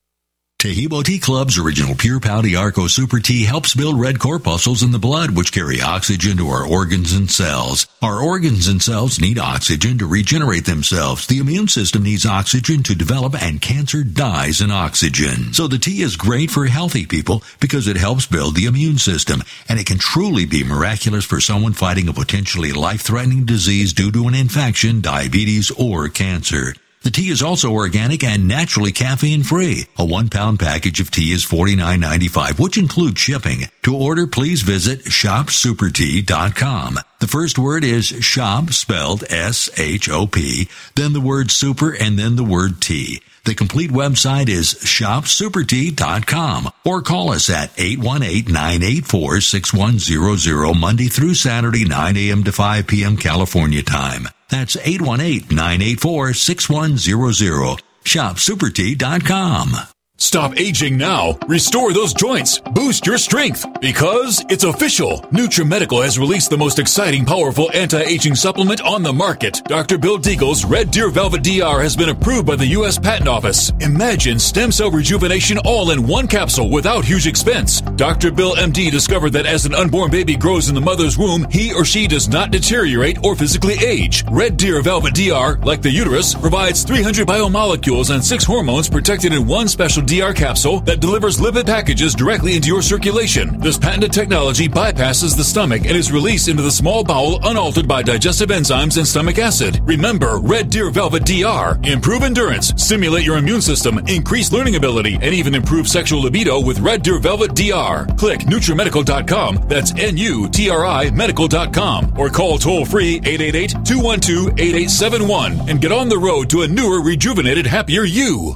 Tahibo Tea Club's original Pure Pau D'Arco Super Tea helps build red corpuscles in the blood, which carry oxygen to our organs and cells. Our organs and cells need oxygen to regenerate themselves. The immune system needs oxygen to develop, and cancer dies in oxygen. So the tea is great for healthy people because it helps build the immune system, and it can truly be miraculous for someone fighting a potentially life-threatening disease due to an infection, diabetes, or cancer. The tea is also organic and naturally caffeine-free. A one-pound package of tea is forty-nine ninety-five, which includes shipping. To order, please visit shop super tea dot com. The first word is shop, spelled S H O P, then the word super, and then the word tea. The complete website is shop super tea dot com, or call us at eight one eight, nine eight four, six one zero zero Monday through Saturday, nine a.m. to five p.m. California time. That's eight one eight, nine eight four, six one zero zero. shop super tea dot com. Stop aging now. Restore those joints. Boost your strength. Because it's official. NutriMedical has released the most exciting, powerful anti-aging supplement on the market. Doctor Bill Deagle's Red Deer Velvet D R has been approved by the U S Patent Office. Imagine stem cell rejuvenation all in one capsule without huge expense. Doctor Bill M D discovered that as an unborn baby grows in the mother's womb, he or she does not deteriorate or physically age. Red Deer Velvet D R, like the uterus, provides three hundred biomolecules and six hormones protected in one special D R capsule that delivers lipid packages directly into your circulation. This patented technology bypasses the stomach and is released into the small bowel unaltered by digestive enzymes and stomach acid. Remember, Red Deer Velvet D R. Improve endurance, stimulate your immune system, increase learning ability, and even improve sexual libido with Red Deer Velvet D R. Click NutriMedical dot com, that's N U T R I medical dot com, or call toll-free eight eight eight, two one two, eight eight seven one and get on the road to a newer, rejuvenated, happier you.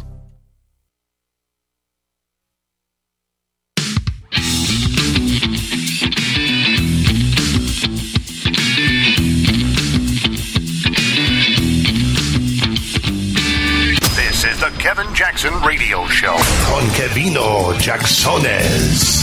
The Kevin Jackson Radio Show. Con Kevino Jacksones.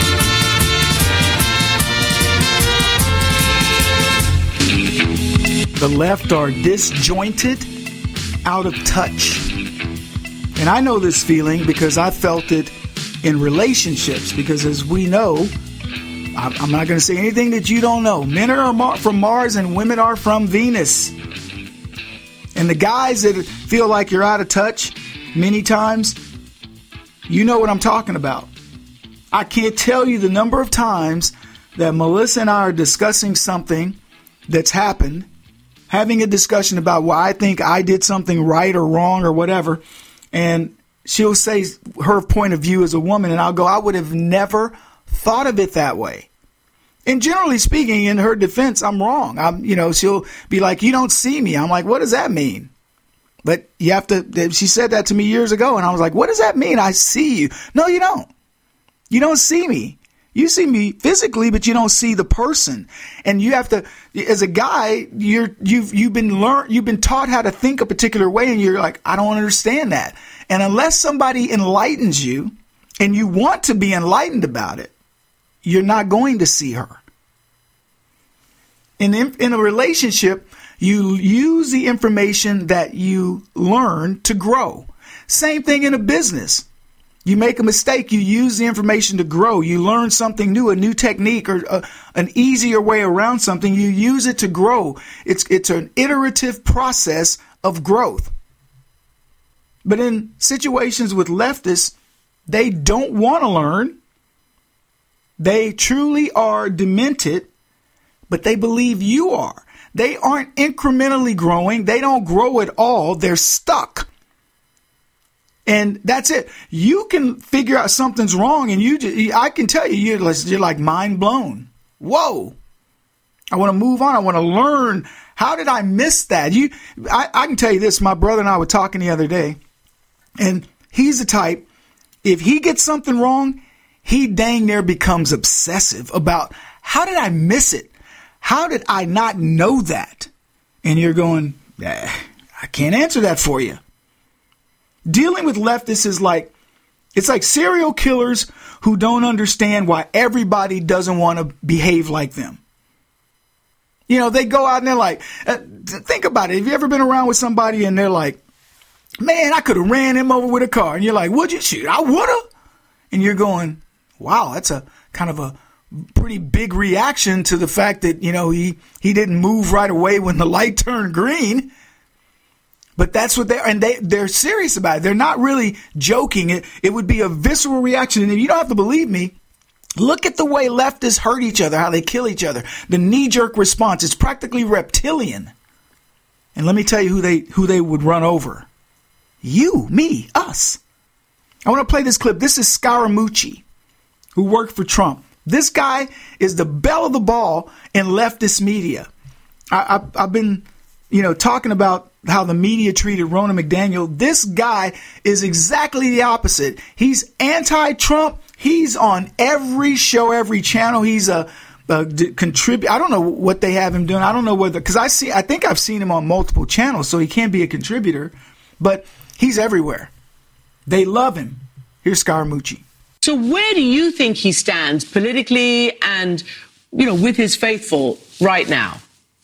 The left are disjointed, out of touch. And I know this feeling because I felt it in relationships. Because as we know, I'm not going to say anything that you don't know. Men are from Mars and women are from Venus. And the guys that feel like you're out of touch many times, you know what I'm talking about. I can't tell you the number of times that Melissa and I are discussing something that's happened, having a discussion about why I think I did something right or wrong or whatever, and she'll say her point of view as a woman, and I'll go, I would have never thought of it that way. And generally speaking, in her defense, I'm wrong. I'm, you know, she'll be like, you don't see me. I'm like, what does that mean? But you have to, she said that to me years ago. And I was like, what does that mean? I see you. No, you don't. You don't see me. You see me physically, but you don't see the person. And you have to, as a guy, you're, you've, you've been learned, you've been taught how to think a particular way. And you're like, I don't understand that. And unless somebody enlightens you and you want to be enlightened about it, you're not going to see her. In, in a relationship, you use the information that you learn to grow. Same thing in a business. You make a mistake, you use the information to grow. You learn something new, a new technique or a, an easier way around something. You use it to grow. It's, it's an iterative process of growth. But in situations with leftists, they don't want to learn. They truly are demented, but they believe you are. They aren't incrementally growing. They don't grow at all. They're stuck. And that's it. You can figure out something's wrong, and you just, I can tell you, you're, you're like mind blown. Whoa. I want to move on. I want to learn. How did I miss that? You, I, I can tell you this. My brother and I were talking the other day, and he's the type, if he gets something wrong, he dang near becomes obsessive about, how did I miss it? How did I not know that? And you're going, eh, I can't answer that for you. Dealing with leftists is like, it's like serial killers who don't understand why everybody doesn't want to behave like them. You know, they go out and they're like, uh, think about it. Have you ever been around with somebody and they're like, man, I could have ran him over with a car. And you're like, would you? Shoot, I would have. And you're going, wow, that's a kind of a pretty big reaction to the fact that, you know, he, he didn't move right away when the light turned green. But that's what they're, and they, they're serious about it. They're not really joking. It, it would be a visceral reaction. And you don't have to believe me. Look at the way leftists hurt each other, how they kill each other. The knee-jerk response is practically reptilian. And let me tell you who they, who they would run over. You, me, us. I want to play this clip. This is Scaramucci, who worked for Trump. This guy is the belle of the ball in leftist media. I, I, I've been, you know, talking about how the media treated Ronna McDaniel. This guy is exactly the opposite. He's anti-Trump. He's on every show, every channel. He's a, a contribute. I don't know what they have him doing. I don't know whether, because I see, I think I've seen him on multiple channels, so he can't be a contributor, but he's everywhere. They love him. Here's Scaramucci. So where do you think he stands politically and, you know, with his faithful right now?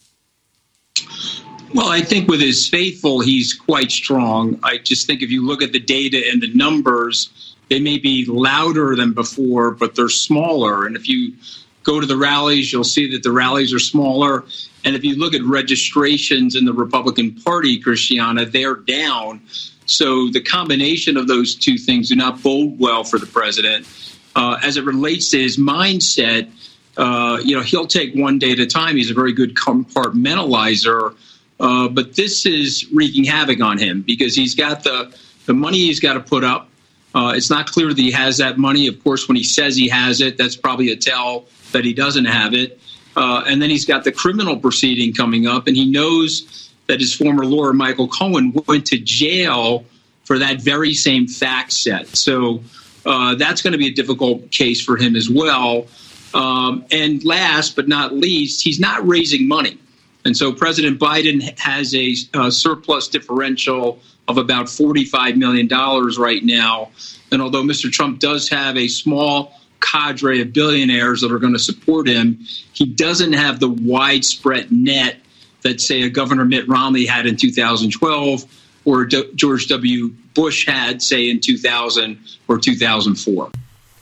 Well, I think with his faithful, he's quite strong. I just think if you look at the data and the numbers, they may be louder than before, but they're smaller. And if you go to the rallies, you'll see that the rallies are smaller. And if you look at registrations in the Republican Party, Christiana, they're down. So the combination of those two things do not bode well for the president. Uh, as it relates to his mindset, uh, you know, he'll take one day at a time. He's a very good compartmentalizer. Uh, but this is wreaking havoc on him because he's got the, the money he's got to put up. Uh, it's not clear that he has that money. Of course, when he says he has it, that's probably a tell that he doesn't have it. Uh, and then he's got the criminal proceeding coming up, and he knows that his former lawyer, Michael Cohen, went to jail for that very same fact set. So uh, that's going to be a difficult case for him as well. Um, and last but not least, he's not raising money. And so President Biden has a, a surplus differential of about forty-five million dollars right now. And although Mister Trump does have a small cadre of billionaires that are going to support him, he doesn't have the widespread net that, say, a Governor Mitt Romney had in two thousand twelve or D- George W. Bush had, say, in two thousand or two thousand four.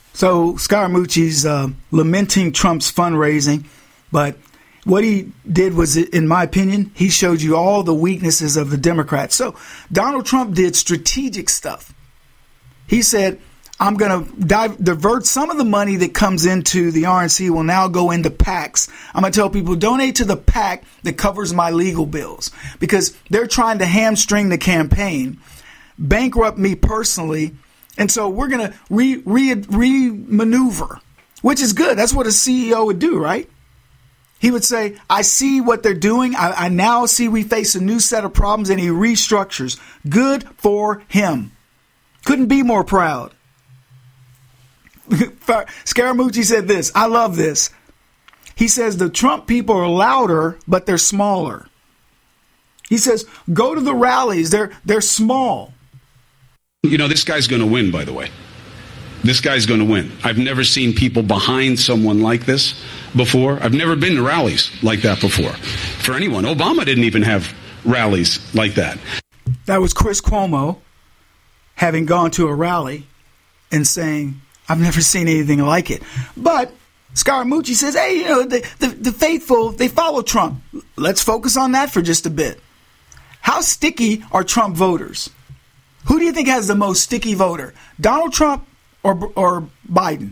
So Scaramucci's uh, lamenting Trump's fundraising, but what he did was, in my opinion, he showed you all the weaknesses of the Democrats. So Donald Trump did strategic stuff. He said, I'm going to dive, divert some of the money that comes into the R N C will now go into PACs. I'm going to tell people, donate to the PAC that covers my legal bills, because they're trying to hamstring the campaign, bankrupt me personally. And so we're going to re, re, re-maneuver, which is good. That's what a C E O would do, right? He would say, I see what they're doing. I, I now see we face a new set of problems, and he restructures. Good for him. Couldn't be more proud. Scaramucci said this. I love this. He says the Trump people are louder, but they're smaller. He says, go to the rallies. They're, they're small. You know, this guy's going to win, by the way. This guy's going to win. I've never seen people behind someone like this before. I've never been to rallies like that before. For anyone, Obama didn't even have rallies like that. That was Chris Cuomo having gone to a rally and saying, I've never seen anything like it. But Scaramucci says, hey, you know, the, the, the faithful, they follow Trump. Let's focus on that for just a bit. How sticky are Trump voters? Who do you think has the most sticky voter? Donald Trump or, or Biden?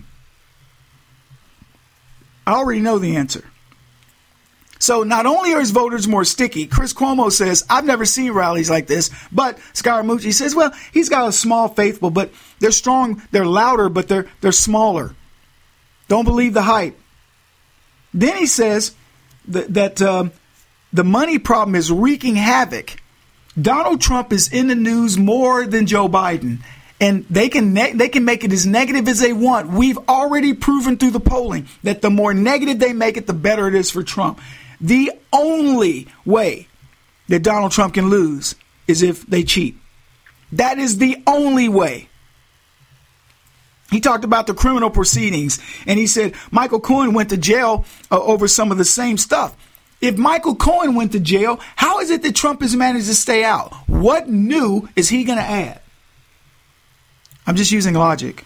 I already know the answer. So not only are his voters more sticky, Chris Cuomo says, I've never seen rallies like this. But Scaramucci says, well, he's got a small faithful, but they're strong. They're louder, but they're they're smaller. Don't believe the hype. Then he says that, that um, the money problem is wreaking havoc. Donald Trump is in the news more than Joe Biden. And they can ne- they can make it as negative as they want. We've already proven through the polling that the more negative they make it, the better it is for Trump. The only way that Donald Trump can lose is if they cheat. That is the only way. He talked about the criminal proceedings, and he said Michael Cohen went to jail uh, over some of the same stuff. If Michael Cohen went to jail, how is it that Trump has managed to stay out? What new is he going to add? I'm just using logic.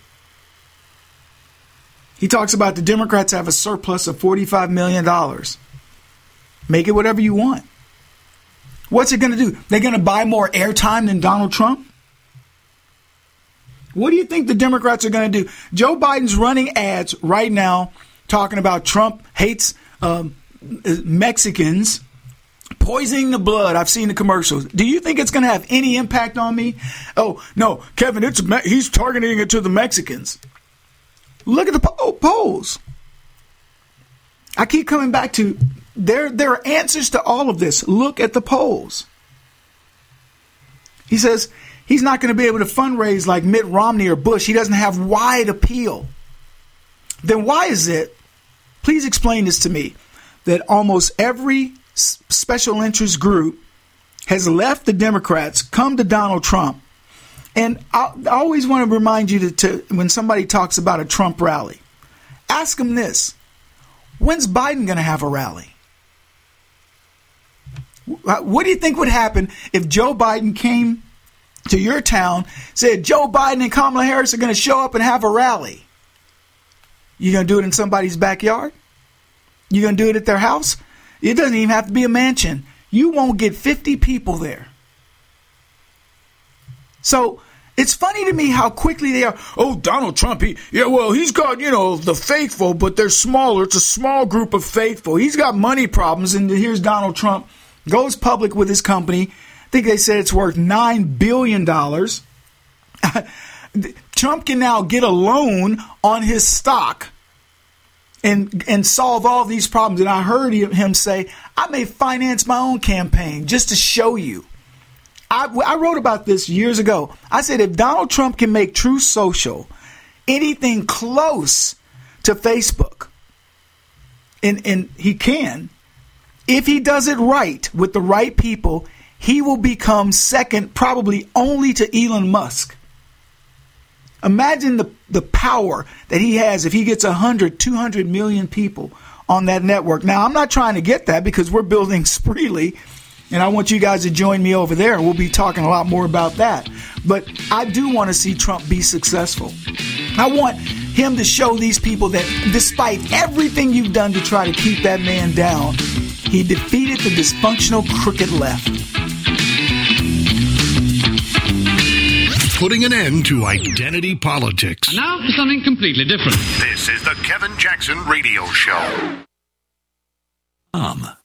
He talks about the Democrats have a surplus of forty-five million dollars. Make it whatever you want. What's it going to do? They're going to buy more airtime than Donald Trump? What do you think the Democrats are going to do? Joe Biden's running ads right now talking about Trump hates um, Mexicans, poisoning the blood. I've seen the commercials. Do you think it's going to have any impact on me? Oh, no, Kevin, it's he's targeting it to the Mexicans. Look at the po- polls. I keep coming back to there, there are answers to all of this. Look at the polls. He says he's not going to be able to fundraise like Mitt Romney or Bush. He doesn't have wide appeal. Then why is it, please explain this to me, that almost every special interest group has left the Democrats, come to Donald Trump. And I, I always want to remind you to, to, when somebody talks about a Trump rally, ask them this. When's Biden going to have a rally? What do you think would happen if Joe Biden came to your town, said Joe Biden and Kamala Harris are going to show up and have a rally? You going to do it in somebody's backyard? You going to do it at their house? It doesn't even have to be a mansion. You won't get fifty people there. So it's funny to me how quickly they are. Oh, Donald Trump, he, yeah, well, he's got, you know, the faithful, but they're smaller. It's a small group of faithful. He's got money problems. And here's Donald Trump, goes public with his company. I think they said it's worth nine billion dollars. Trump can now get a loan on his stock and and solve all these problems. And I heard him say, I may finance my own campaign just to show you. I, I wrote about this years ago. I said, if Donald Trump can make Truth Social anything close to Facebook, and, and he can, if he does it right with the right people, he will become second, probably only to Elon Musk. Imagine the, the power that he has if he gets one hundred, two hundred million people on that network. Now, I'm not trying to get that because we're building Spreely, and I want you guys to join me over there. We'll be talking a lot more about that. But I do want to see Trump be successful. I want him to show these people that despite everything you've done to try to keep that man down, he defeated the dysfunctional crooked left. Putting an end to identity politics. And now for something completely different. This is the Kevin Jackson Radio Show. Um.